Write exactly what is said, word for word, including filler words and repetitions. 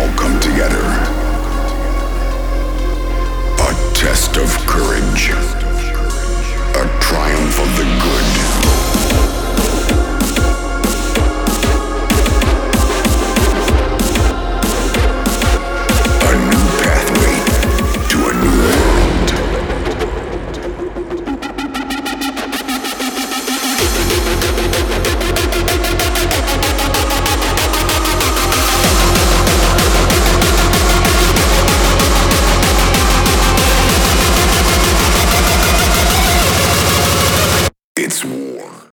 all come together. A test of courage. A triumph of the good. It's